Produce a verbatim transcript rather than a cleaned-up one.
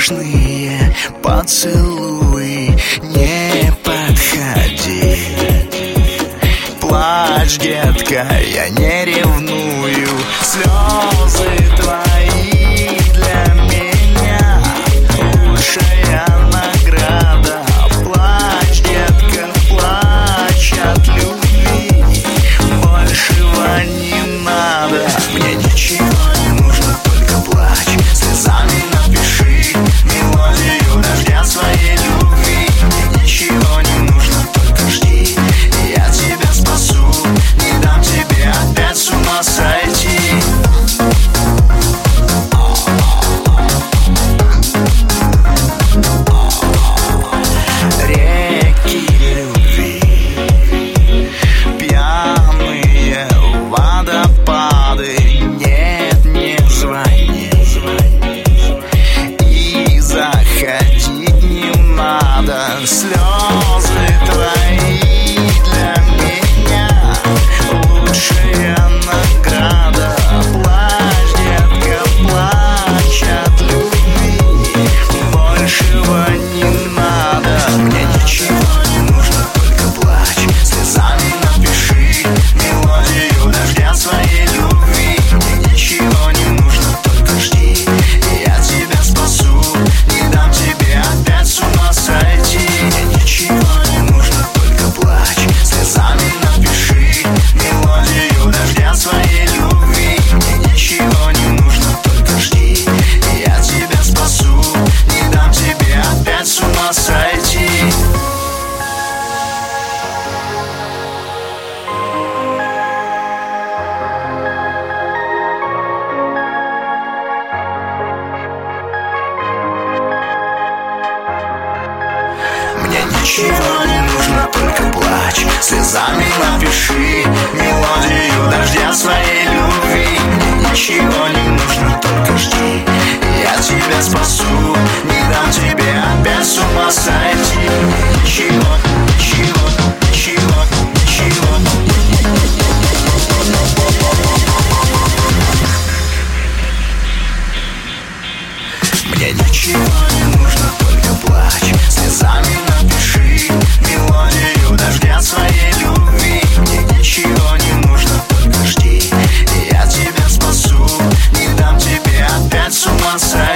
нежные поцелуи, не подходи. Плачь, детка, я не ревную. Слезы твои для меня лучшая награда. Плачь, детка, плачь от любви, большего не надо. Мне ничего не нужно, только плачь, слезами напиши мелодию дождя своей любви. Мне ничего не нужно, только жди, я тебя спасу, не дам тебе опять с ума сойти. Реки любви, пьяные водопады, нет, не звони, и заходить не надо. Слезы твои для меня лучшая награда. Плачь, детка, плачь от любви, большего не надо. Мне ничего не нужно, только плачь, слезами напиши мелодию дождя своей любви. Мне ничего не нужно, только жди, я тебя спасу, не дам тебе опять с ума сойти. Мне ничего не нужно, только плачь, слезами напиши мелодию дождя своей любви. Мне ничего не нужно, только жди, я тебя спасу, не дам тебе опять с ума сойти. Мне ничего не нужно, только плачь, слезами напиши мелодию дождя своей любви. Мне ничего не нужно, только жди, я тебя спасу, не дам тебе опять с ума сойти. Ничего, ничего, ничего, ничего. Мне ничего не нужно, только плачь, слезами напиши мелодию дождя своей любви. Мне ничего не нужно, только жди, я тебя спасу, не дам тебе опять с ума сойти.